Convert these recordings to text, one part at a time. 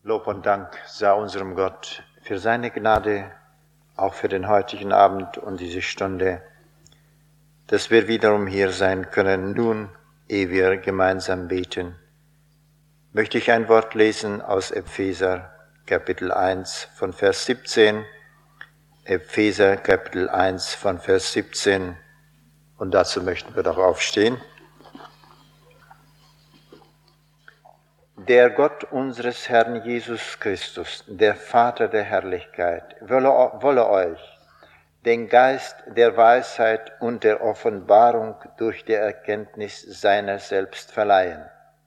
Lob und Dank sei unserem Gott für seine Gnade, auch für den heutigen Abend und diese Stunde, dass wir wiederum hier sein können, nun, ehe wir gemeinsam beten. Möchte ich ein Wort lesen aus Epheser, Kapitel 1 von Vers 17. Epheser, Kapitel 1 von Vers 17. Und dazu möchten wir doch aufstehen. Der Gott unseres Herrn Jesus Christus, der Vater der Herrlichkeit, wolle euch den Geist der Weisheit und der Offenbarung durch die Erkenntnis seiner selbst verleihen.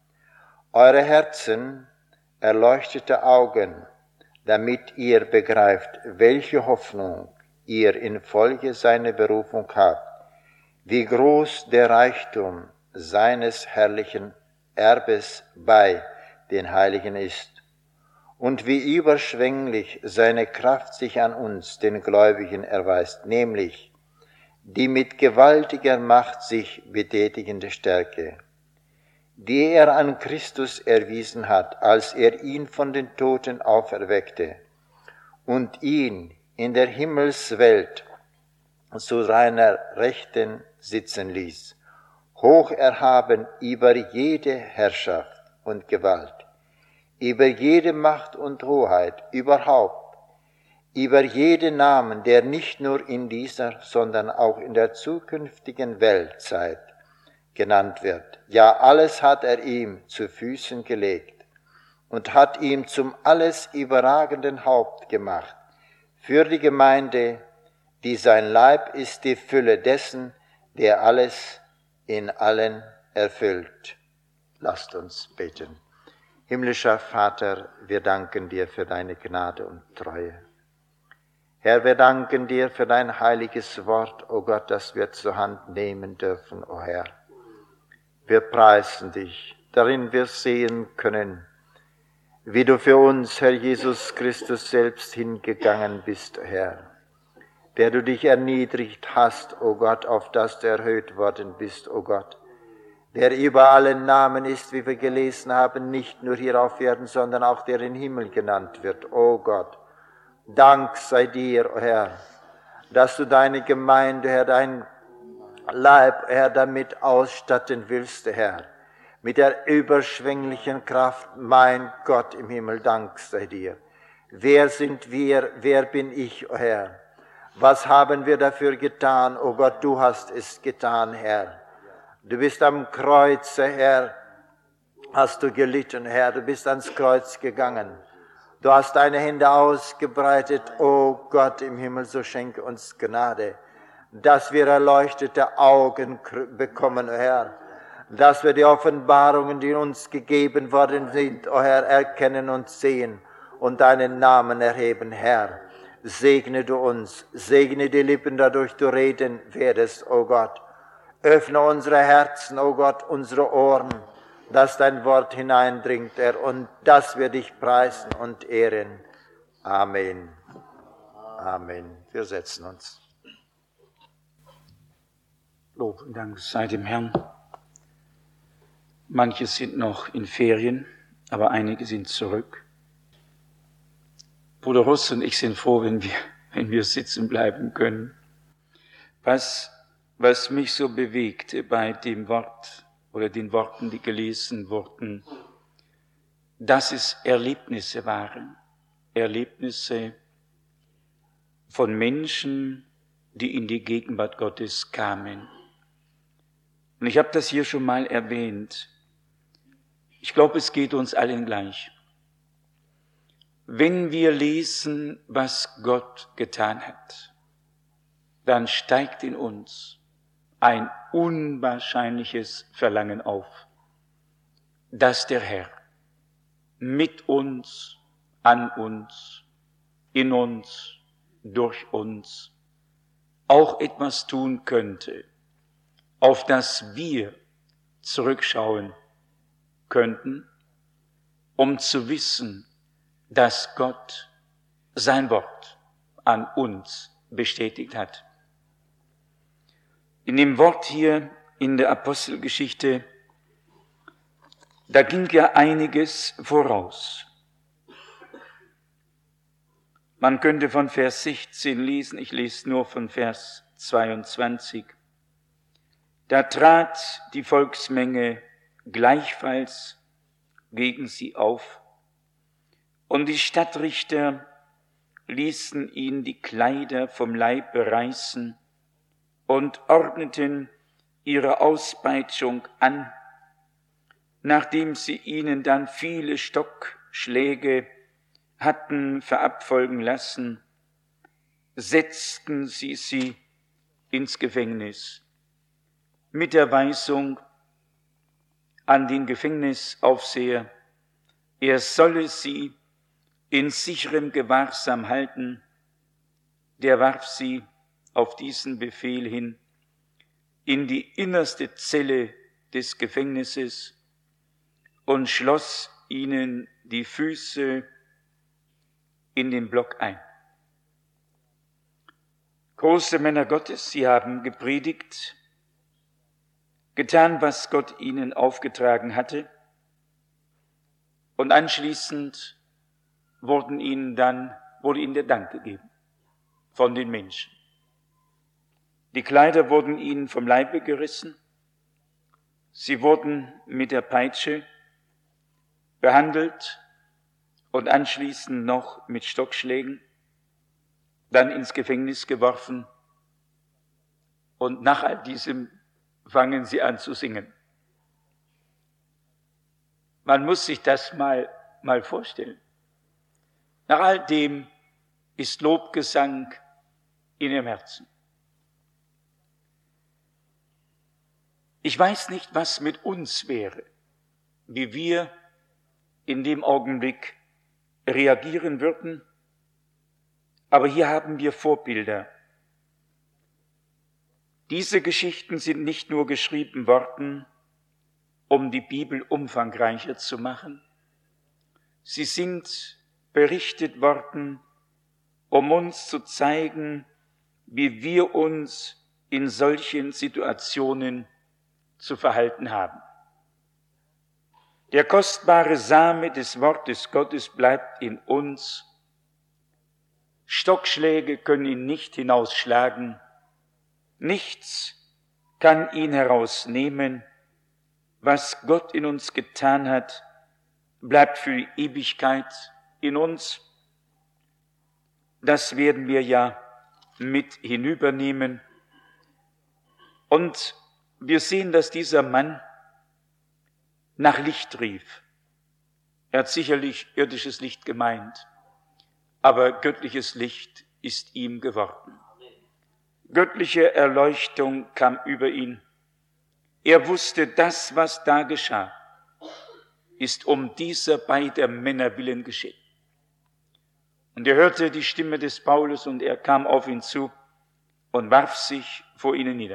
Eure Herzen erleuchtete Augen, damit ihr begreift, welche Hoffnung ihr infolge seiner Berufung habt, wie groß der Reichtum seines herrlichen Erbes bei den Heiligen ist und wie überschwänglich seine Kraft sich an uns, den Gläubigen, erweist, nämlich die mit gewaltiger Macht sich betätigende Stärke, die er an Christus erwiesen hat, als er ihn von den Toten auferweckte und ihn in der Himmelswelt zu seiner Rechten sitzen ließ, hoch erhaben über jede Herrschaft und Gewalt, über jede Macht und Hoheit, überhaupt, über jeden Namen, der nicht nur in dieser, sondern auch in der zukünftigen Weltzeit genannt wird. Ja, alles hat er ihm zu Füßen gelegt und hat ihm zum alles überragenden Haupt gemacht, für die Gemeinde, die sein Leib ist, die Fülle dessen, der alles in allen erfüllt. Lasst uns beten. Himmlischer Vater, wir danken dir für deine Gnade und Treue. Herr, wir danken dir für dein heiliges Wort, o Gott, das wir zur Hand nehmen dürfen, o Herr. Wir preisen dich, darin wir sehen können, wie du für uns, Herr Jesus Christus, selbst hingegangen bist, o Herr, der du dich erniedrigt hast, o Gott, auf das du erhöht worden bist, o Gott, der über allen Namen ist, wie wir gelesen haben, nicht nur hier auf Erden, sondern auch der im Himmel genannt wird. O Gott, Dank sei dir, o Herr, dass du deine Gemeinde, Herr, dein Leib, Herr, damit ausstatten willst, Herr, mit der überschwänglichen Kraft, mein Gott im Himmel, Dank sei dir. Wer sind wir, wer bin ich, o Herr? Was haben wir dafür getan, o Gott, du hast es getan, Herr. Du bist am Kreuz, Herr, hast du gelitten, Herr, du bist ans Kreuz gegangen. Du hast deine Hände ausgebreitet, o Gott im Himmel, so schenke uns Gnade, dass wir erleuchtete Augen bekommen, o Herr, dass wir die Offenbarungen, die uns gegeben worden sind, o Herr, erkennen und sehen und deinen Namen erheben, Herr. Segne du uns, segne die Lippen, dadurch du reden werdest, o Gott. Öffne unsere Herzen, o Gott, unsere Ohren, dass dein Wort hineindringt, Herr, und dass wir dich preisen und ehren. Amen. Amen. Wir setzen uns. Lob und Dank sei dem Herrn. Manche sind noch in Ferien, aber einige sind zurück. Bruder Russ und ich sind froh, wenn wir sitzen bleiben können. Was mich so bewegte bei dem Wort oder den Worten, die gelesen wurden, dass es Erlebnisse waren. Erlebnisse von Menschen, die in die Gegenwart Gottes kamen. Und ich habe das hier schon mal erwähnt. Ich glaube, es geht uns allen gleich. Wenn wir lesen, was Gott getan hat, dann steigt in uns ein unwahrscheinliches Verlangen auf, dass der Herr mit uns, an uns, in uns, durch uns auch etwas tun könnte, auf das wir zurückschauen könnten, um zu wissen, dass Gott sein Wort an uns bestätigt hat. In dem Wort hier in der Apostelgeschichte, da ging ja einiges voraus. Man könnte von Vers 16 lesen, ich lese nur von Vers 22. Da trat die Volksmenge gleichfalls gegen sie auf, und die Stadtrichter ließen ihn die Kleider vom Leibe reißen und ordneten ihre Auspeitschung an, nachdem sie ihnen dann viele Stockschläge hatten verabfolgen lassen, setzten sie ins Gefängnis mit der Weisung an den Gefängnisaufseher, er solle sie in sicherem Gewahrsam halten. Der warf sie auf diesen Befehl hin in die innerste Zelle des Gefängnisses und schloss ihnen die Füße in den Block ein. Große Männer Gottes, sie haben gepredigt, getan, was Gott ihnen aufgetragen hatte, und anschließend wurde ihnen der Dank gegeben von den Menschen. Die Kleider wurden ihnen vom Leibe gerissen, sie wurden mit der Peitsche behandelt und anschließend noch mit Stockschlägen, dann ins Gefängnis geworfen, und nach all diesem fangen sie an zu singen. Man muss sich das mal vorstellen. Nach all dem ist Lobgesang in ihrem Herzen. Ich weiß nicht, was mit uns wäre, wie wir in dem Augenblick reagieren würden, aber hier haben wir Vorbilder. Diese Geschichten sind nicht nur geschrieben worden, um die Bibel umfangreicher zu machen. Sie sind berichtet worden, um uns zu zeigen, wie wir uns in solchen Situationen zu verhalten haben. Der kostbare Same des Wortes Gottes bleibt in uns. Stockschläge können ihn nicht hinausschlagen. Nichts kann ihn herausnehmen. Was Gott in uns getan hat, bleibt für die Ewigkeit in uns. Das werden wir ja mit hinübernehmen. Und wir sehen, dass dieser Mann nach Licht rief. Er hat sicherlich irdisches Licht gemeint, aber göttliches Licht ist ihm geworden. Göttliche Erleuchtung kam über ihn. Er wusste, das, was da geschah, ist um dieser beider Männer willen geschehen. Und er hörte die Stimme des Paulus und er kam auf ihn zu und warf sich vor ihnen nieder.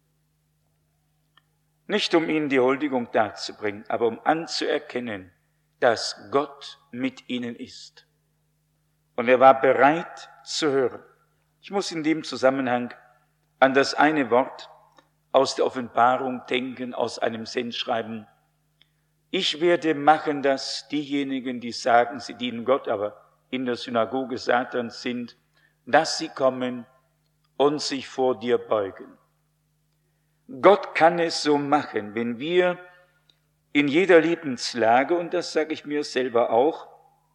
Nicht um ihnen die Huldigung darzubringen, aber um anzuerkennen, dass Gott mit ihnen ist. Und er war bereit zu hören. Ich muss in dem Zusammenhang an das eine Wort aus der Offenbarung denken, aus einem Sendschreiben. Ich werde machen, dass diejenigen, die sagen, sie dienen Gott, aber in der Synagoge Satans sind, dass sie kommen und sich vor dir beugen. Gott kann es so machen, wenn wir in jeder Lebenslage, und das sage ich mir selber auch,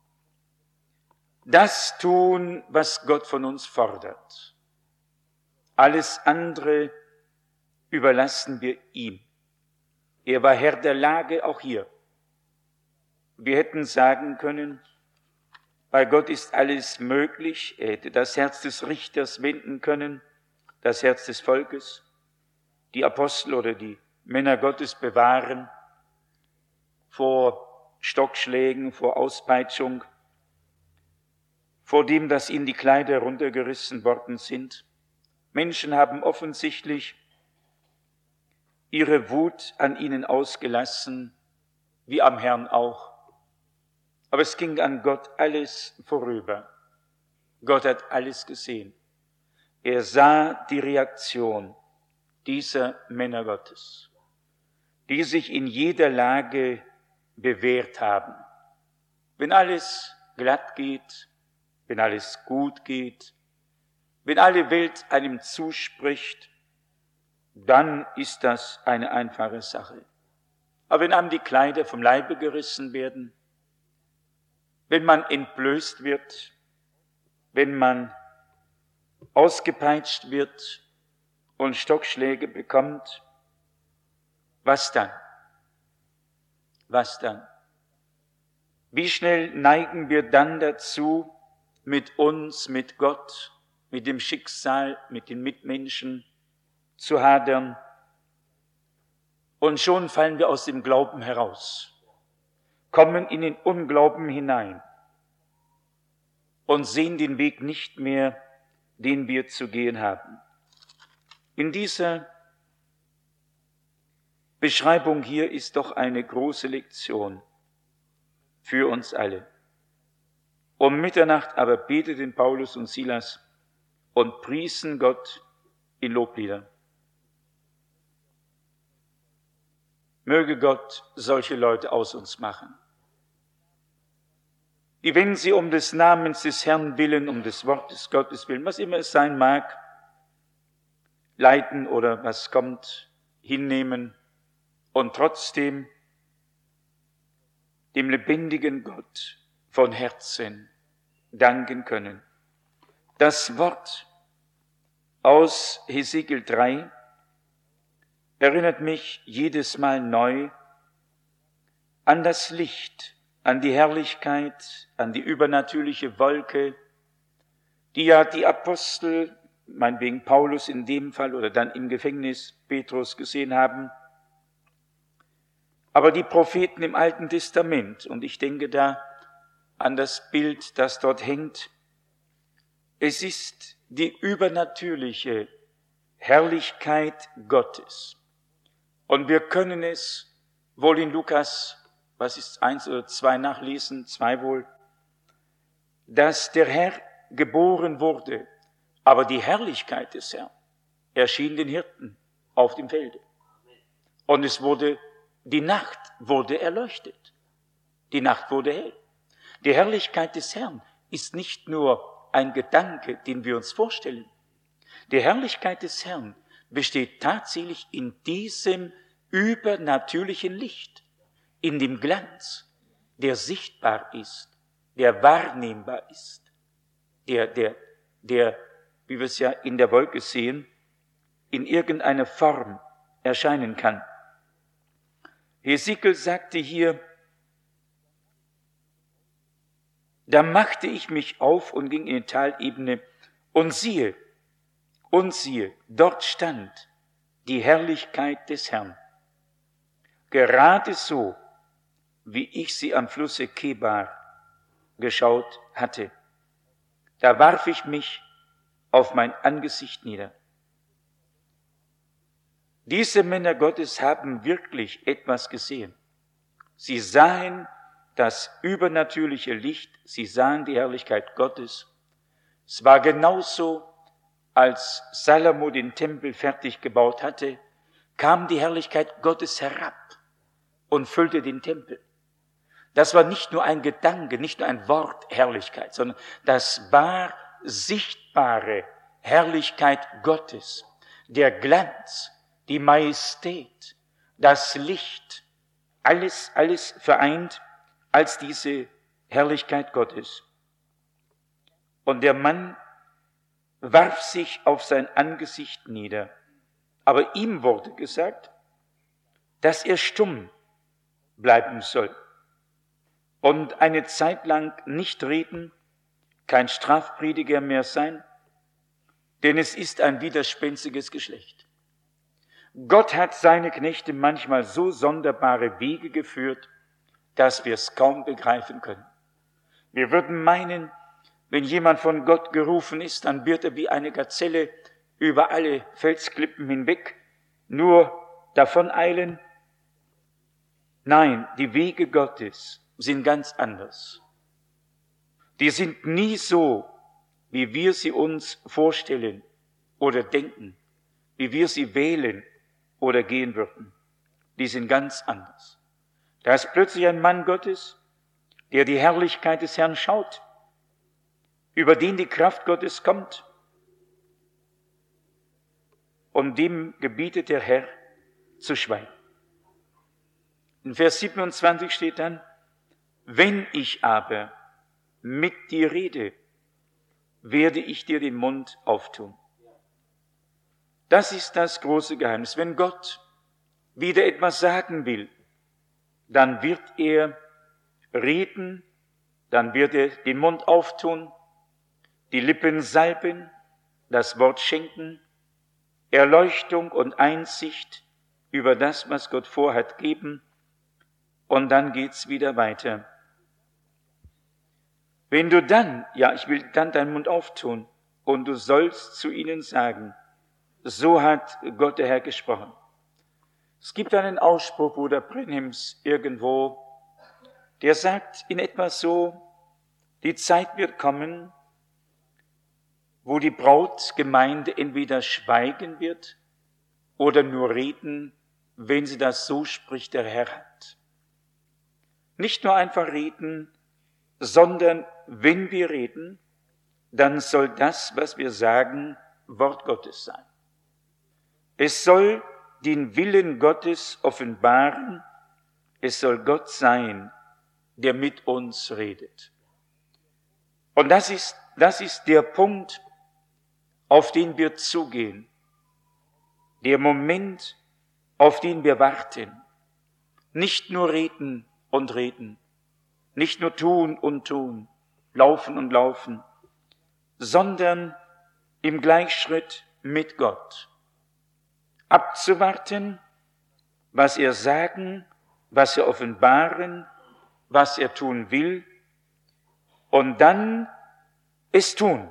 das tun, was Gott von uns fordert. Alles andere überlassen wir ihm. Er war Herr der Lage, auch hier. Wir hätten sagen können, bei Gott ist alles möglich. Er hätte das Herz des Richters wenden können, das Herz des Volkes, die Apostel oder die Männer Gottes bewahren vor Stockschlägen, vor Auspeitschung, vor dem, dass ihnen die Kleider runtergerissen worden sind. Menschen haben offensichtlich ihre Wut an ihnen ausgelassen, wie am Herrn auch. Aber es ging an Gott alles vorüber. Gott hat alles gesehen. Er sah die Reaktion dieser Männer Gottes, die sich in jeder Lage bewährt haben. Wenn alles glatt geht, wenn alles gut geht, wenn alle Welt einem zuspricht, dann ist das eine einfache Sache. Aber wenn einem die Kleider vom Leibe gerissen werden, wenn man entblößt wird, wenn man ausgepeitscht wird und Stockschläge bekommt, was dann? Was dann? Wie schnell neigen wir dann dazu, mit uns, mit Gott, mit dem Schicksal, mit den Mitmenschen zu hadern? Und schon fallen wir aus dem Glauben heraus, kommen in den Unglauben hinein und sehen den Weg nicht mehr, den wir zu gehen haben. In dieser Beschreibung hier ist doch eine große Lektion für uns alle. Um Mitternacht aber beteten Paulus und Silas und priesen Gott in Lobliedern. Möge Gott solche Leute aus uns machen, die, wenn sie um des Namens des Herrn willen, um des Wortes Gottes willen, was immer es sein mag, leiden oder was kommt, hinnehmen und trotzdem dem lebendigen Gott von Herzen danken können. Das Wort aus Hesekiel 3 erinnert mich jedes Mal neu an das Licht, an die Herrlichkeit, an die übernatürliche Wolke, die ja die Apostel, meinetwegen Paulus in dem Fall oder dann im Gefängnis Petrus gesehen haben, aber die Propheten im Alten Testament, und ich denke da an das Bild, das dort hängt, es ist die übernatürliche Herrlichkeit Gottes. Und wir können es wohl in Lukas, 1 oder 2 nachlesen, 2 wohl, dass der Herr geboren wurde, aber die Herrlichkeit des Herrn erschien den Hirten auf dem Felde. Und die Nacht wurde erleuchtet. Die Nacht wurde hell. Die Herrlichkeit des Herrn ist nicht nur ein Gedanke, den wir uns vorstellen. Die Herrlichkeit des Herrn besteht tatsächlich in diesem übernatürlichen Licht, in dem Glanz, der sichtbar ist, der wahrnehmbar ist, der, wie wir es ja in der Wolke sehen, in irgendeiner Form erscheinen kann. Hesekiel sagte hier, da machte ich mich auf und ging in die Talebene und siehe, dort stand die Herrlichkeit des Herrn. Gerade so, wie ich sie am Flusse Kebar geschaut hatte. Da warf ich mich auf mein Angesicht nieder. Diese Männer Gottes haben wirklich etwas gesehen. Sie sahen das übernatürliche Licht, sie sahen die Herrlichkeit Gottes. Es war genauso, als Salomo den Tempel fertig gebaut hatte, kam die Herrlichkeit Gottes herab und füllte den Tempel. Das war nicht nur ein Gedanke, nicht nur ein Wort Herrlichkeit, sondern das war sichtbare Herrlichkeit Gottes, der Glanz, die Majestät, das Licht, alles vereint als diese Herrlichkeit Gottes. Und der Mann warf sich auf sein Angesicht nieder, aber ihm wurde gesagt, dass er stumm bleiben soll und eine Zeit lang nicht reden, kein Strafprediger mehr sein, denn es ist ein widerspenstiges Geschlecht. Gott hat seine Knechte manchmal so sonderbare Wege geführt, dass wir es kaum begreifen können. Wir würden meinen, wenn jemand von Gott gerufen ist, dann wird er wie eine Gazelle über alle Felsklippen hinweg nur davon eilen. Nein, die Wege Gottes sind ganz anders. Die sind nie so, wie wir sie uns vorstellen oder denken, wie wir sie wählen oder gehen würden. Die sind ganz anders. Da ist plötzlich ein Mann Gottes, der die Herrlichkeit des Herrn schaut. über den die Kraft Gottes kommt. Und dem gebietet der Herr zu schweigen. In Vers 27 steht dann, wenn ich aber mit dir rede, werde ich dir den Mund auftun. Das ist das große Geheimnis. Wenn Gott wieder etwas sagen will, dann wird er reden, dann wird er den Mund auftun, die Lippen salben, das Wort schenken, Erleuchtung und Einsicht über das, was Gott vorhat, geben, und dann geht's wieder weiter. Wenn du dann, ich will dann deinen Mund auftun, und du sollst zu ihnen sagen, so hat Gott der Herr gesprochen. Es gibt einen Ausspruch, Bruder Brenhims, irgendwo, der sagt in etwa so, die Zeit wird kommen, wo die Brautgemeinde entweder schweigen wird oder nur reden, wenn sie das so spricht, der Herr hat. Nicht nur einfach reden, sondern wenn wir reden, dann soll das, was wir sagen, Wort Gottes sein. Es soll den Willen Gottes offenbaren, es soll Gott sein, der mit uns redet. Und das ist der Punkt, auf den wir zugehen, der Moment, auf den wir warten. Nicht nur reden und reden, nicht nur tun und tun, laufen und laufen, sondern im Gleichschritt mit Gott. Abzuwarten, was er sagen, was er offenbaren, was er tun will, und dann es tun.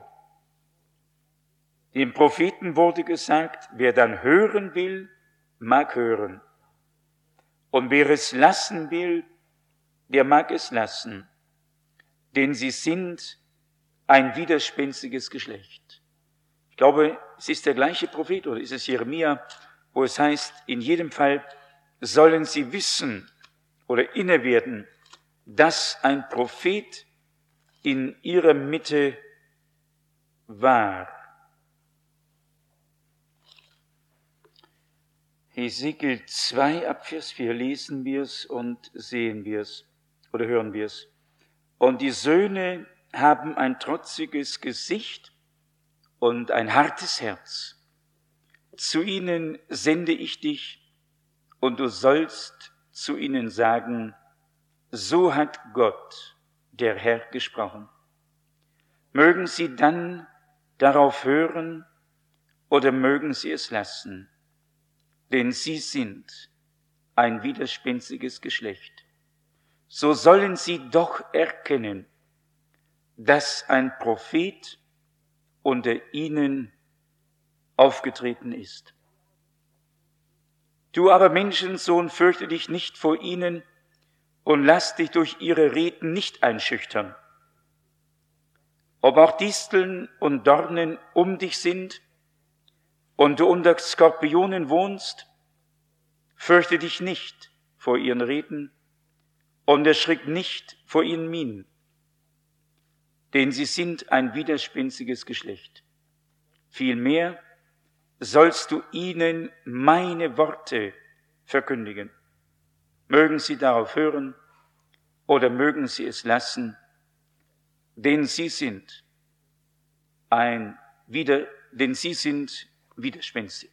Dem Propheten wurde gesagt, wer dann hören will, mag hören. Und wer es lassen will, der mag es lassen. Denn sie sind ein widerspenstiges Geschlecht. Ich glaube, es ist der gleiche Prophet, oder ist es Jeremia, wo es heißt, in jedem Fall sollen sie wissen oder inne werden, dass ein Prophet in ihrer Mitte war. Hesekiel 2 ab Vers 4 lesen wir es und sehen wir es oder hören wir es. Und die Söhne haben ein trotziges Gesicht und ein hartes Herz. Zu ihnen sende ich dich, und du sollst zu ihnen sagen, so hat Gott, der Herr, gesprochen. Mögen sie dann darauf hören oder mögen sie es lassen, denn sie sind ein widerspenstiges Geschlecht. So sollen sie doch erkennen, dass ein Prophet unter ihnen aufgetreten ist. Du aber, Menschensohn, fürchte dich nicht vor ihnen und lass dich durch ihre Reden nicht einschüchtern. Ob auch Disteln und Dornen um dich sind und du unter Skorpionen wohnst, fürchte dich nicht vor ihren Reden und erschrick nicht vor ihren Mienen, denn sie sind ein widerspenstiges Geschlecht. Vielmehr sollst du ihnen meine Worte verkündigen. Mögen sie darauf hören oder mögen sie es lassen, denn sie sind widerspenstig.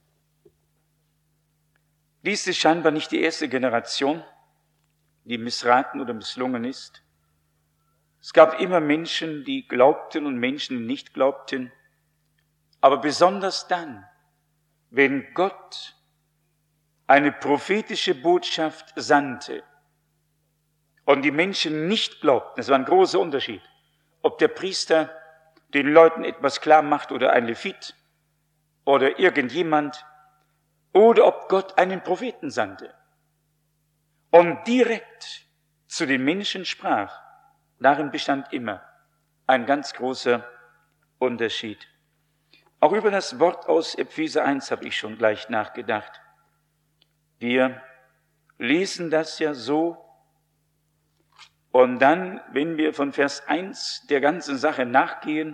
Dies ist scheinbar nicht die erste Generation, die missraten oder misslungen ist. Es gab immer Menschen, die glaubten und Menschen, die nicht glaubten. Aber besonders dann, wenn Gott eine prophetische Botschaft sandte und die Menschen nicht glaubten, das war ein großer Unterschied, ob der Priester den Leuten etwas klar macht oder ein Levit oder irgendjemand, oder ob Gott einen Propheten sandte und direkt zu den Menschen sprach, darin bestand immer ein ganz großer Unterschied. Auch über das Wort aus Epheser 1 habe ich schon gleich nachgedacht. Wir lesen das ja so, Und dann, wenn wir von Vers 1 der ganzen Sache nachgehen,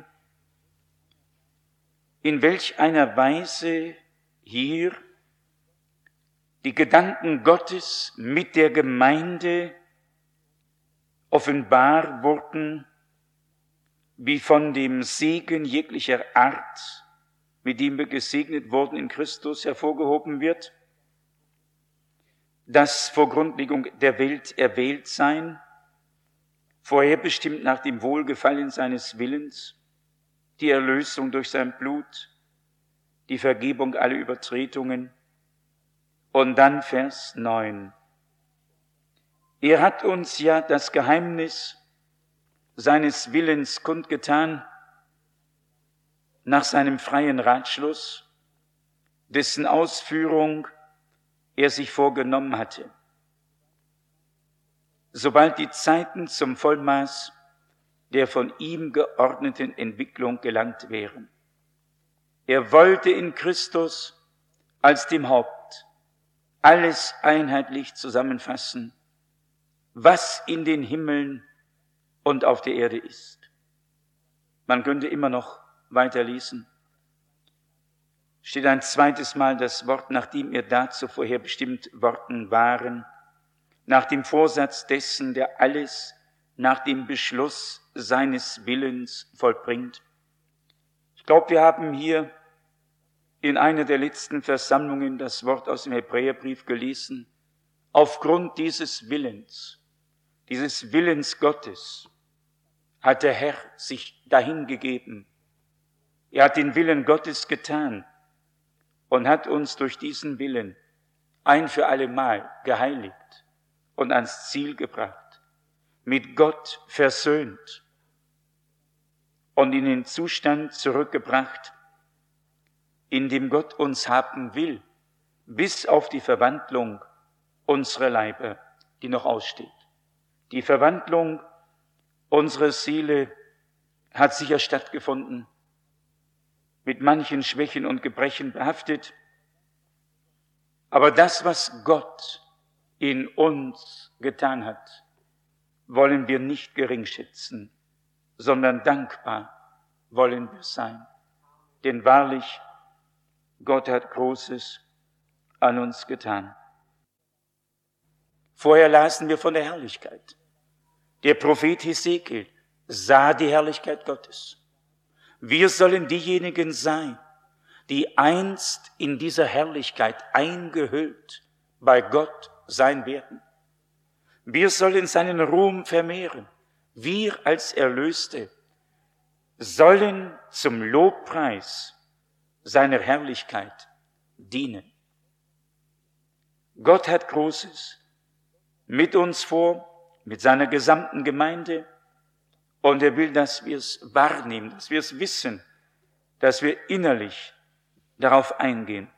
in welch einer Weise hier die Gedanken Gottes mit der Gemeinde offenbar wurden, wie von dem Segen jeglicher Art, mit dem wir gesegnet wurden in Christus, hervorgehoben wird, das vor Grundlegung der Welt erwählt sein, vorherbestimmt nach dem Wohlgefallen seines Willens, die Erlösung durch sein Blut, die Vergebung aller Übertretungen. Und dann Vers 9. Er hat uns ja das Geheimnis seines Willens kundgetan, nach seinem freien Ratschluss, dessen Ausführung er sich vorgenommen hatte. Sobald die Zeiten zum Vollmaß der von ihm geordneten Entwicklung gelangt wären. Er wollte in Christus als dem Haupt alles einheitlich zusammenfassen, was in den Himmeln und auf der Erde ist. Man könnte immer noch weiterlesen. Steht ein zweites Mal das Wort, nachdem er dazu vorherbestimmt worden waren, nach dem Vorsatz dessen, der alles nach dem Beschluss seines Willens vollbringt. Ich glaube, wir haben hier in einer der letzten Versammlungen das Wort aus dem Hebräerbrief gelesen. Aufgrund dieses Willens Gottes, hat der Herr sich dahingegeben. Er hat den Willen Gottes getan und hat uns durch diesen Willen ein für allemal geheiligt und ans Ziel gebracht, mit Gott versöhnt und in den Zustand zurückgebracht, in dem Gott uns haben will, bis auf die Verwandlung unserer Leiber, die noch aussteht. Die Verwandlung unserer Seele hat sicher stattgefunden, mit manchen Schwächen und Gebrechen behaftet, aber das, was Gott in uns getan hat, wollen wir nicht geringschätzen, sondern dankbar wollen wir sein. Denn wahrlich, Gott hat Großes an uns getan. Vorher lasen wir von der Herrlichkeit. Der Prophet Hesekiel sah die Herrlichkeit Gottes. Wir sollen diejenigen sein, die einst in dieser Herrlichkeit eingehüllt bei Gott sein werden. Wir sollen seinen Ruhm vermehren. Wir als Erlöste sollen zum Lobpreis seiner Herrlichkeit dienen. Gott hat Großes mit uns vor, mit seiner gesamten Gemeinde, und er will, dass wir es wahrnehmen, dass wir es wissen, dass wir innerlich darauf eingehen.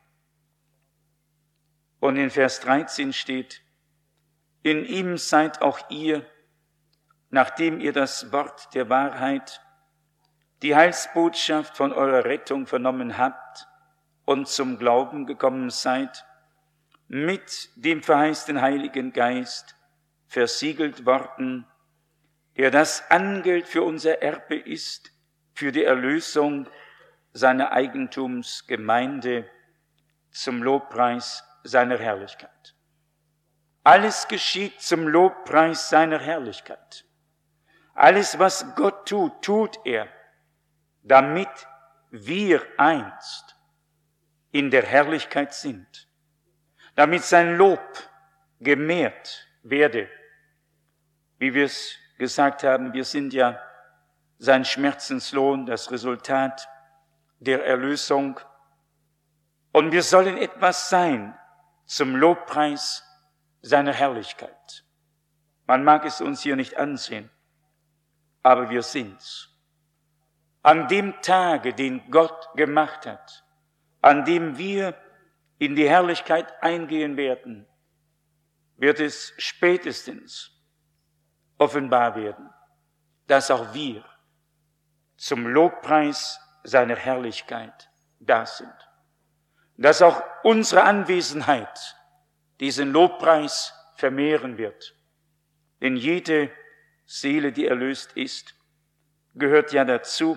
Und in Vers 13 steht, in ihm seid auch ihr, nachdem ihr das Wort der Wahrheit, die Heilsbotschaft von eurer Rettung vernommen habt und zum Glauben gekommen seid, mit dem verheißten Heiligen Geist versiegelt worden, der das Angeld für unser Erbe ist, für die Erlösung seiner Eigentumsgemeinde zum Lobpreis seiner Herrlichkeit. Alles geschieht zum Lobpreis seiner Herrlichkeit. Alles, was Gott tut, tut er, damit wir einst in der Herrlichkeit sind, damit sein Lob gemehrt werde. Wie wir es gesagt haben, wir sind ja sein Schmerzenslohn, das Resultat der Erlösung. Und wir sollen etwas sein zum Lobpreis seiner Herrlichkeit. Man mag es uns hier nicht ansehen, aber wir sind's. An dem Tage, den Gott gemacht hat, an dem wir in die Herrlichkeit eingehen werden, wird es spätestens offenbar werden, dass auch wir zum Lobpreis seiner Herrlichkeit da sind. Dass auch unsere Anwesenheit diesen Lobpreis vermehren wird. Denn jede Seele, die erlöst ist, gehört ja dazu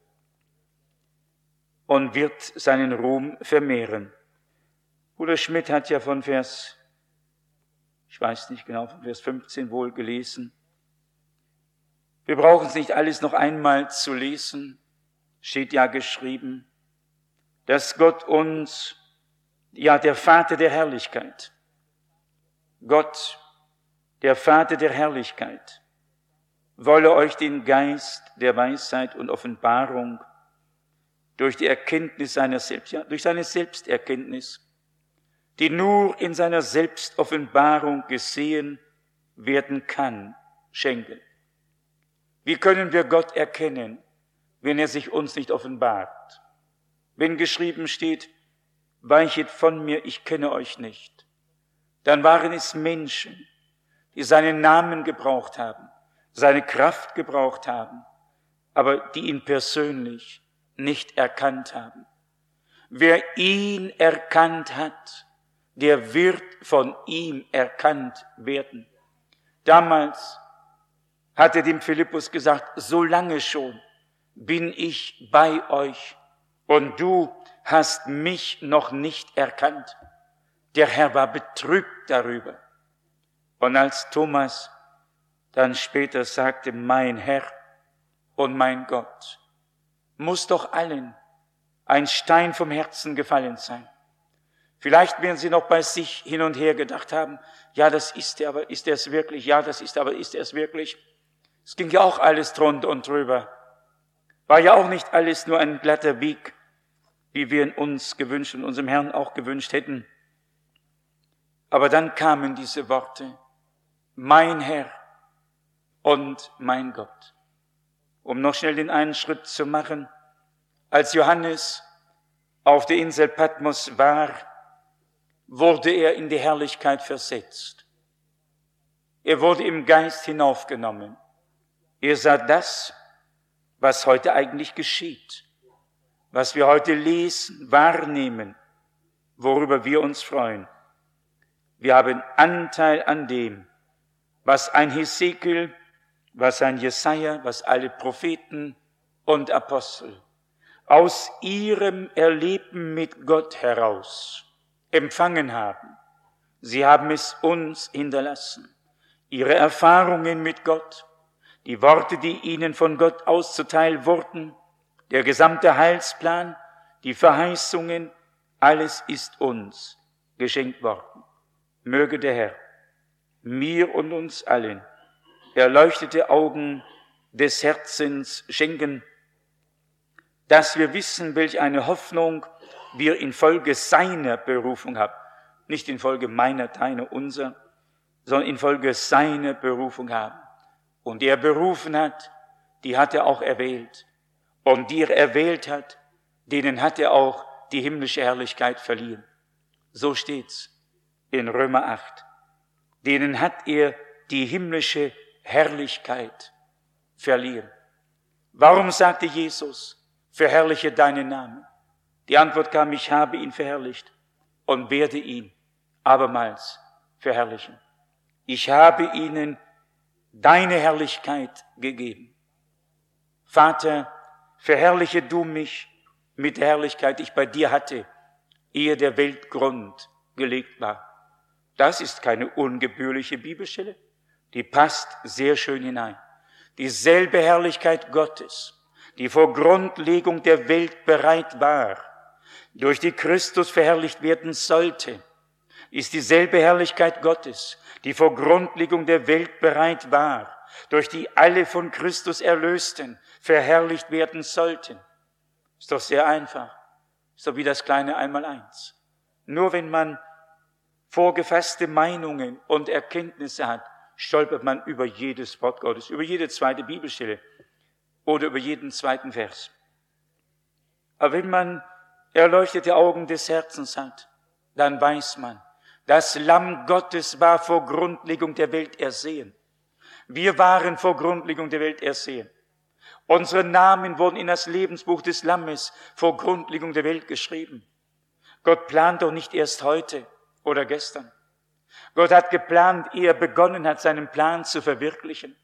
und wird seinen Ruhm vermehren. Bruder Schmidt hat ja von Vers 15 wohl gelesen. Wir brauchen es nicht alles noch einmal zu lesen, steht ja geschrieben, dass Gott uns, ja der Vater der Herrlichkeit, Gott, der Vater der Herrlichkeit, wolle euch den Geist der Weisheit und Offenbarung durch die Erkenntnis seiner Selbst, ja, durch seine Selbsterkenntnis, die nur in seiner Selbstoffenbarung gesehen werden kann, schenken. Wie können wir Gott erkennen, wenn er sich uns nicht offenbart? Wenn geschrieben steht, weichet von mir, ich kenne euch nicht, dann waren es Menschen, die seinen Namen gebraucht haben, seine Kraft gebraucht haben, aber die ihn persönlich nicht erkannt haben. Wer ihn erkannt hat, der wird von ihm erkannt werden. Damals hat er dem Philippus gesagt, so lange schon bin ich bei euch und du hast mich noch nicht erkannt. Der Herr war betrübt darüber. Und als Thomas dann später sagte, mein Herr und mein Gott, muss doch allen ein Stein vom Herzen gefallen sein. Vielleicht werden sie noch bei sich hin und her gedacht haben, ja, das ist er, aber ist er es wirklich? Ja, das ist er, aber ist er es wirklich? Es ging ja auch alles drunter und drüber. War ja auch nicht alles nur ein glatter Weg, wie wir ihn uns gewünscht und unserem Herrn auch gewünscht hätten. Aber dann kamen diese Worte, mein Herr und mein Gott. Um noch schnell den einen Schritt zu machen, als Johannes auf der Insel Patmos war, wurde er in die Herrlichkeit versetzt. Er wurde im Geist hinaufgenommen. Er sah das, was heute eigentlich geschieht, was wir heute lesen, wahrnehmen, worüber wir uns freuen. Wir haben Anteil an dem, was ein Hesekiel, was ein Jesaja, was alle Propheten und Apostel aus ihrem Erleben mit Gott heraus empfangen haben. Sie haben es uns hinterlassen. Ihre Erfahrungen mit Gott, die Worte, die ihnen von Gott auszuteil wurden, der gesamte Heilsplan, die Verheißungen, alles ist uns geschenkt worden. Möge der Herr mir und uns allen erleuchtete Augen des Herzens schenken, dass wir wissen, welch eine Hoffnung wir infolge seiner Berufung haben. Nicht infolge meiner, deiner, unser, sondern infolge seiner Berufung haben. Und die er berufen hat, die hat er auch erwählt. Und die er erwählt hat, denen hat er auch die himmlische Herrlichkeit verliehen. So steht's in Römer 8. Denen hat er die himmlische Herrlichkeit verliehen. Warum sagte Jesus, verherrliche deinen Namen? Die Antwort kam, ich habe ihn verherrlicht und werde ihn abermals verherrlichen. Ich habe ihnen deine Herrlichkeit gegeben. Vater, verherrliche du mich mit der Herrlichkeit, die ich bei dir hatte, ehe der Weltgrund gelegt war. Das ist keine ungebührliche Bibelstelle. Die passt sehr schön hinein. Dieselbe Herrlichkeit Gottes, die vor Grundlegung der Welt bereit war, durch die Christus verherrlicht werden sollte, ist dieselbe Herrlichkeit Gottes, die vor Grundlegung der Welt bereit war, durch die alle von Christus Erlösten verherrlicht werden sollten. Ist doch sehr einfach. Ist doch wie das kleine Einmaleins. Nur wenn man vorgefasste Meinungen und Erkenntnisse hat, stolpert man über jedes Wort Gottes, über jede zweite Bibelstelle oder über jeden zweiten Vers. Aber wenn man erleuchtete Augen des Herzens hat, dann weiß man, das Lamm Gottes war vor Grundlegung der Welt ersehen. Wir waren vor Grundlegung der Welt ersehen. Unsere Namen wurden in das Lebensbuch des Lammes vor Grundlegung der Welt geschrieben. Gott plant doch nicht erst heute oder gestern. Gott hat geplant, ehe er begonnen hat, seinen Plan zu verwirklichen.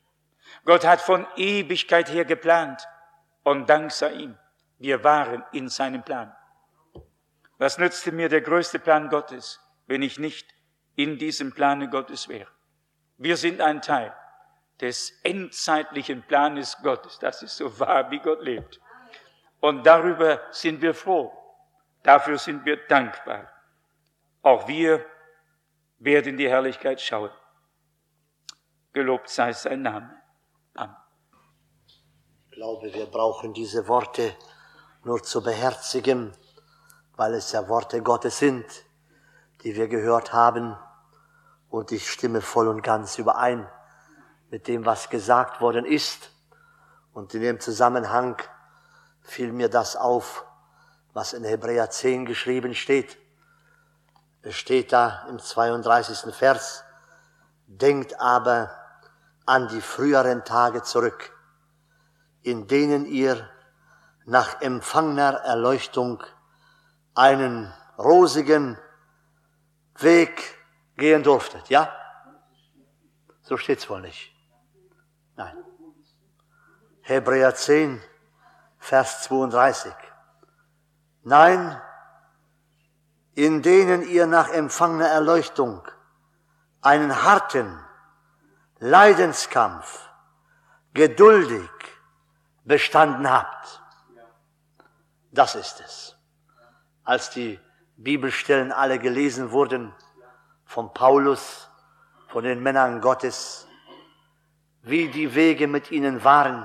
Gott hat von Ewigkeit her geplant und Dank sei ihm, wir waren in seinem Plan. Was nützte mir der größte Plan Gottes, wenn ich nicht in diesem Plane Gottes wäre? Wir sind ein Teil des endzeitlichen Planes Gottes. Das ist so wahr, wie Gott lebt. Und darüber sind wir froh. Dafür sind wir dankbar. Auch wir werden die Herrlichkeit schauen. Gelobt sei sein Name. Amen. Ich glaube, wir brauchen diese Worte nur zu beherzigen, weil es ja Worte Gottes sind, die wir gehört haben, und ich stimme voll und ganz überein mit dem, was gesagt worden ist. Und in dem Zusammenhang fiel mir das auf, was in Hebräer 10 geschrieben steht. Es steht da im 32. Vers: Denkt aber an die früheren Tage zurück, in denen ihr nach empfangener Erleuchtung einen rosigen Weg gehen durftet. Ja? So steht's wohl nicht. Nein. Hebräer 10, Vers 32. Nein, in denen ihr nach empfangener Erleuchtung einen harten Leidenskampf geduldig bestanden habt. Das ist es. Als die Bibelstellen alle gelesen wurden von Paulus, von den Männern Gottes, wie die Wege mit ihnen waren,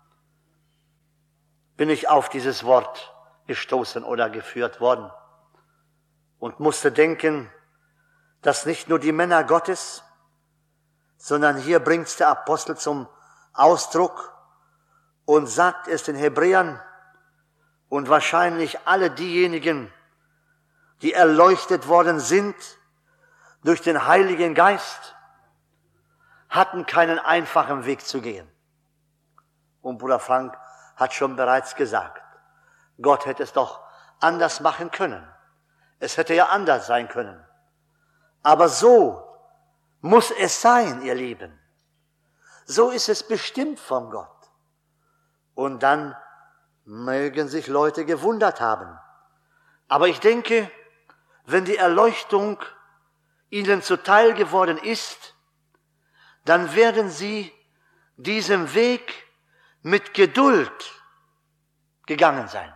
bin ich auf dieses Wort gestoßen oder geführt worden und musste denken, dass nicht nur die Männer Gottes, sondern hier bringt's der Apostel zum Ausdruck und sagt es den Hebräern und wahrscheinlich alle diejenigen, die erleuchtet worden sind durch den Heiligen Geist, hatten keinen einfachen Weg zu gehen. Und Bruder Frank hat schon bereits gesagt, Gott hätte es doch anders machen können. Es hätte ja anders sein können. Aber so muss es sein, ihr Lieben. So ist es bestimmt von Gott. Und dann mögen sich Leute gewundert haben. Aber ich denke, wenn die Erleuchtung ihnen zuteil geworden ist, dann werden sie diesem Weg mit Geduld gegangen sein.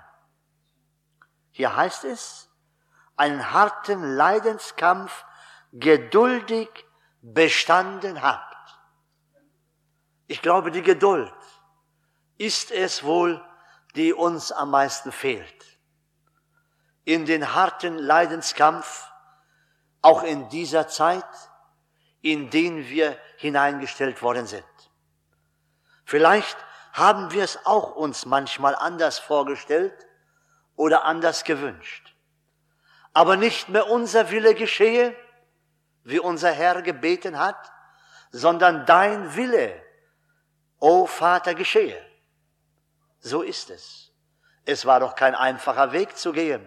Hier heißt es, einen harten Leidenskampf geduldig bestanden habt. Ich glaube, die Geduld ist es wohl, die uns am meisten fehlt. In den harten Leidenskampf, auch in dieser Zeit, in den wir hineingestellt worden sind. Vielleicht haben wir es auch uns manchmal anders vorgestellt oder anders gewünscht. Aber nicht mehr unser Wille geschehe, wie unser Herr gebeten hat, sondern dein Wille, o Vater, geschehe. So ist es. Es war doch kein einfacher Weg zu gehen.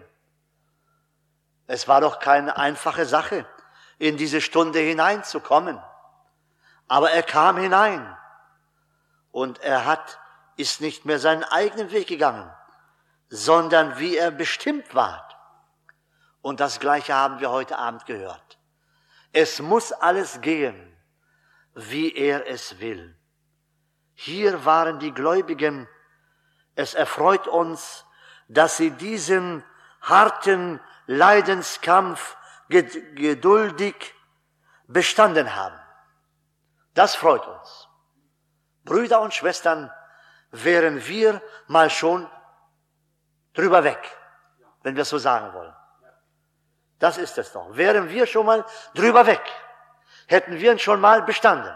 Es war doch keine einfache Sache, in diese Stunde hineinzukommen. Aber er kam hinein und er ist nicht mehr seinen eigenen Weg gegangen, sondern wie er bestimmt war. Und das Gleiche haben wir heute Abend gehört. Es muss alles gehen, wie er es will. Hier waren die Gläubigen. Es erfreut uns, dass sie diesen harten Leidenskampf geduldig bestanden haben. Das freut uns. Brüder und Schwestern, wären wir mal schon drüber weg, wenn wir es so sagen wollen. Das ist es doch. Wären wir schon mal drüber weg, hätten wir ihn schon mal bestanden.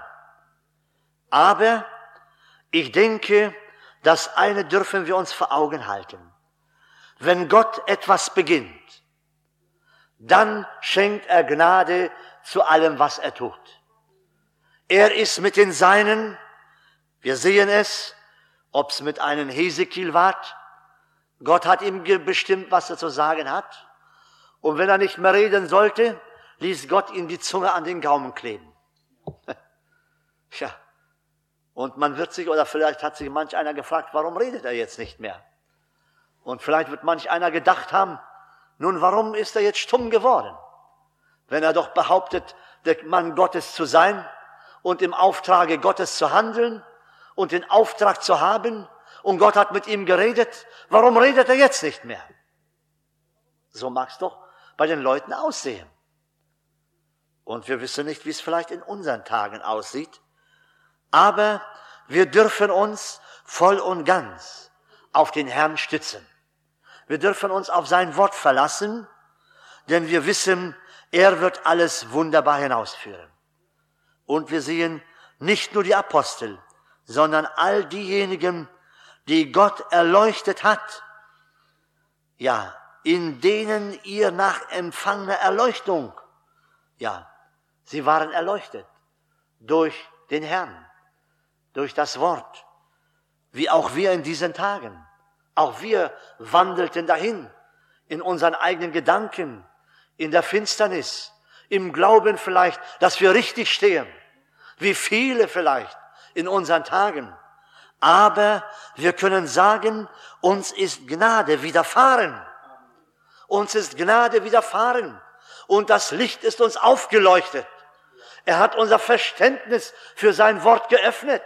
Aber ich denke, das eine dürfen wir uns vor Augen halten. Wenn Gott etwas beginnt, dann schenkt er Gnade zu allem, was er tut. Er ist mit den Seinen, wir sehen es, ob es mit einem Hesekiel war, Gott hat ihm bestimmt, was er zu sagen hat. Und wenn er nicht mehr reden sollte, ließ Gott ihm die Zunge an den Gaumen kleben. Tja, Und man wird sich, oder vielleicht hat sich manch einer gefragt, warum redet er jetzt nicht mehr? Und vielleicht wird manch einer gedacht haben, nun, warum ist er jetzt stumm geworden? Wenn er doch behauptet, der Mann Gottes zu sein und im Auftrage Gottes zu handeln und den Auftrag zu haben und Gott hat mit ihm geredet, warum redet er jetzt nicht mehr? So mag es doch bei den Leuten aussehen. Und wir wissen nicht, wie es vielleicht in unseren Tagen aussieht, aber wir dürfen uns voll und ganz auf den Herrn stützen. Wir dürfen uns auf sein Wort verlassen, denn wir wissen, er wird alles wunderbar hinausführen. Und wir sehen nicht nur die Apostel, sondern all diejenigen, die Gott erleuchtet hat, ja, in denen ihr nach empfangener Erleuchtung, ja, sie waren erleuchtet durch den Herrn, durch das Wort, wie auch wir in diesen Tagen. Auch wir wandelten dahin, in unseren eigenen Gedanken, in der Finsternis, im Glauben vielleicht, dass wir richtig stehen, wie viele vielleicht in unseren Tagen. Aber wir können sagen, uns ist Gnade widerfahren. Uns ist Gnade widerfahren und das Licht ist uns aufgeleuchtet. Er hat unser Verständnis für sein Wort geöffnet,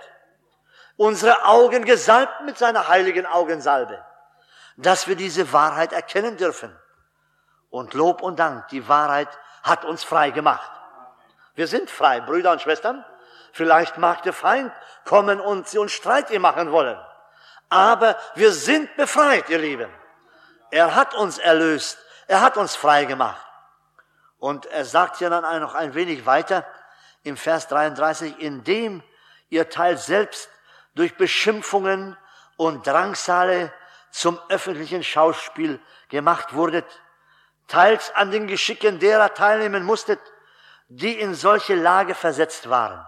unsere Augen gesalbt mit seiner heiligen Augensalbe, dass wir diese Wahrheit erkennen dürfen. Und Lob und Dank, die Wahrheit hat uns frei gemacht. Wir sind frei, Brüder und Schwestern. Vielleicht mag der Feind kommen und sie uns Streit machen wollen. Aber wir sind befreit, ihr Lieben. Er hat uns erlöst. Er hat uns frei gemacht. Und er sagt ja dann noch ein wenig weiter im Vers 33, indem ihr teils selbst durch Beschimpfungen und Drangsale zum öffentlichen Schauspiel gemacht wurdet, teils an den Geschicken derer teilnehmen musstet, die in solche Lage versetzt waren.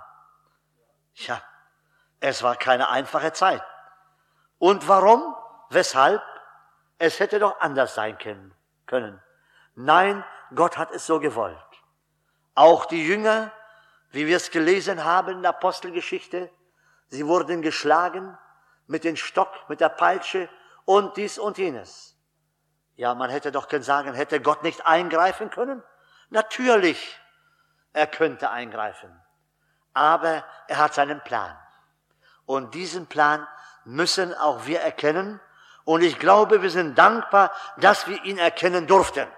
Tja, es war keine einfache Zeit. Und warum? Weshalb? Es hätte doch anders sein können. Nein, Gott hat es so gewollt. Auch die Jünger, wie wir es gelesen haben in der Apostelgeschichte, sie wurden geschlagen mit dem Stock, mit der Peitsche und dies und jenes. Ja, man hätte doch können sagen, hätte Gott nicht eingreifen können? Natürlich, er könnte eingreifen. Aber er hat seinen Plan. Und diesen Plan müssen auch wir erkennen. Und ich glaube, wir sind dankbar, dass wir ihn erkennen durften.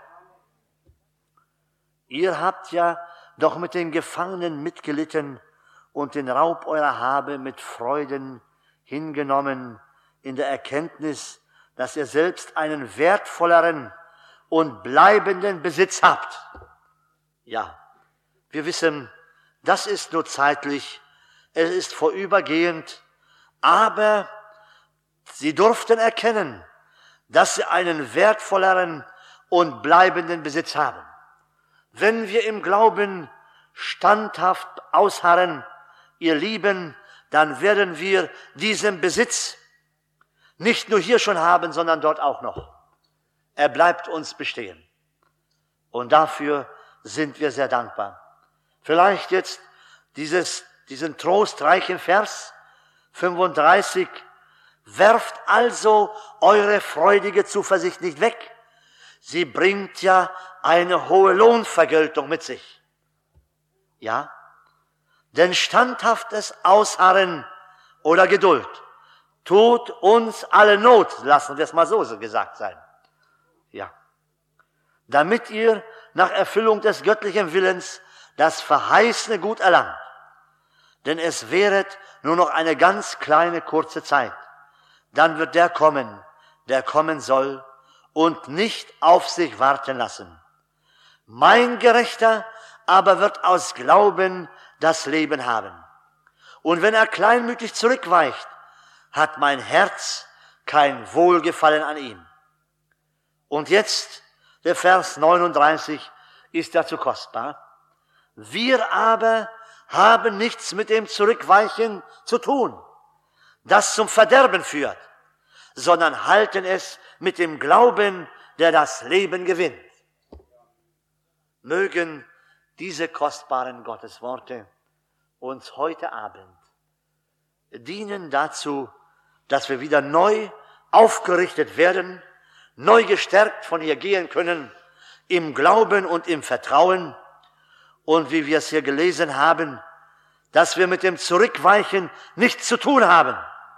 Ihr habt ja doch mit den Gefangenen mitgelitten und den Raub eurer Habe mit Freuden hingenommen in der Erkenntnis, dass ihr selbst einen wertvolleren und bleibenden Besitz habt. Ja, wir wissen, das ist nur zeitlich, es ist vorübergehend, aber sie durften erkennen, dass sie einen wertvolleren und bleibenden Besitz haben. Wenn wir im Glauben standhaft ausharren, ihr Lieben, dann werden wir diesen Besitz nicht nur hier schon haben, sondern dort auch noch. Er bleibt uns bestehen. Und dafür sind wir sehr dankbar. Vielleicht jetzt diesen trostreichen Vers 35. Werft also eure freudige Zuversicht nicht weg. Sie bringt ja eine hohe Lohnvergeltung mit sich. Ja, denn standhaftes Ausharren oder Geduld tut uns alle Not, lassen wir es mal so gesagt sein. Ja, damit ihr nach Erfüllung des göttlichen Willens das verheißene Gut erlangt. Denn es währet nur noch eine ganz kleine, kurze Zeit. Dann wird der kommen soll und nicht auf sich warten lassen. Mein Gerechter aber wird aus Glauben das Leben haben. Und wenn er kleinmütig zurückweicht, hat mein Herz kein Wohlgefallen an ihm. Und jetzt, der Vers 39 ist dazu kostbar. Wir aber haben nichts mit dem Zurückweichen zu tun, das zum Verderben führt, sondern halten es mit dem Glauben, der das Leben gewinnt. Mögen diese kostbaren Gottesworte uns heute Abend dienen dazu, dass wir wieder neu aufgerichtet werden, neu gestärkt von hier gehen können, im Glauben und im Vertrauen. Und wie wir es hier gelesen haben, dass wir mit dem Zurückweichen nichts zu tun haben.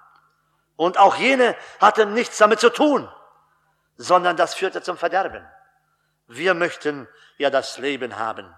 Und auch jene hatten nichts damit zu tun, sondern das führte zum Verderben. Wir möchten ja das Leben haben.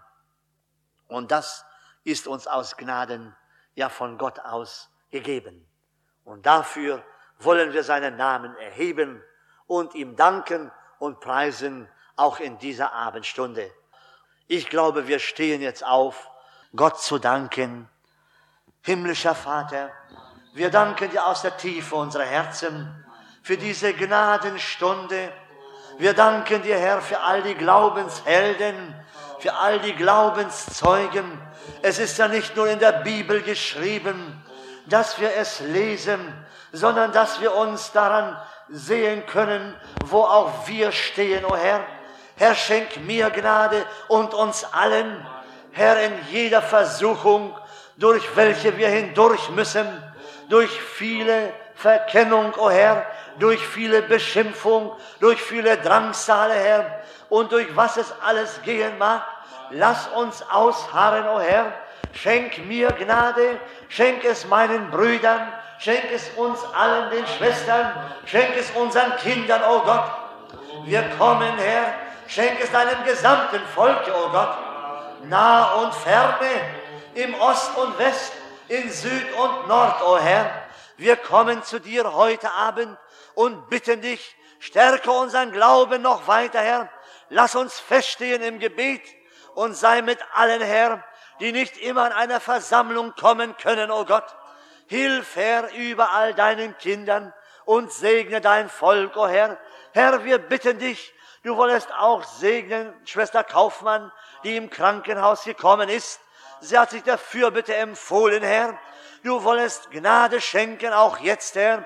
Und das ist uns aus Gnaden ja von Gott aus gegeben. Und dafür wollen wir seinen Namen erheben und ihm danken und preisen, auch in dieser Abendstunde. Ich glaube, wir stehen jetzt auf, Gott zu danken. Himmlischer Vater, wir danken dir aus der Tiefe unserer Herzen für diese Gnadenstunde. Wir danken dir, Herr, für all die Glaubenshelden, für all die Glaubenszeugen. Es ist ja nicht nur in der Bibel geschrieben, dass wir es lesen, sondern dass wir uns daran sehen können, wo auch wir stehen, o Herr. Herr, schenk mir Gnade und uns allen, Herr, in jeder Versuchung, durch welche wir hindurch müssen, durch viele Verkennung, o Herr, durch viele Beschimpfung, durch viele Drangsale, Herr, und durch was es alles gehen mag. Lass uns ausharren, o Herr. Schenk mir Gnade, schenk es meinen Brüdern, schenk es uns allen, den Schwestern, schenk es unseren Kindern, o Gott. Wir kommen, Herr, schenk es deinem gesamten Volk, o Gott, nah und ferne, im Ost und West, in Süd und Nord, o Herr. Wir kommen zu dir heute Abend und bitten dich, stärke unseren Glauben noch weiter, Herr. Lass uns feststehen im Gebet und sei mit allen, Herr, die nicht immer in einer Versammlung kommen können, o Gott. Hilf, Herr, überall deinen Kindern und segne dein Volk, o Herr. Herr, wir bitten dich, du wolltest auch segnen Schwester Kaufmann, die im Krankenhaus gekommen ist. Sie hat sich der Fürbitte empfohlen, Herr. Du wolltest Gnade schenken, auch jetzt, Herr.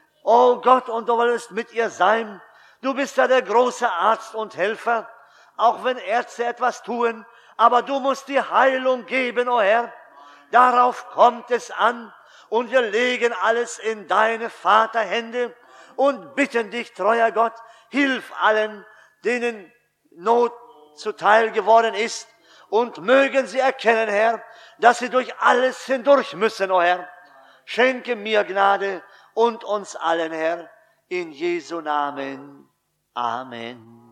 O Gott, und du wolltest mit ihr sein. Du bist ja der große Arzt und Helfer, auch wenn Ärzte etwas tun, aber du musst die Heilung geben, o Herr. Darauf kommt es an, und wir legen alles in deine Vaterhände und bitten dich, treuer Gott, hilf allen, denen Not zuteil geworden ist, und mögen sie erkennen, Herr, dass sie durch alles hindurch müssen, o Herr. Schenke mir Gnade und uns allen, Herr, in Jesu Namen. Amen.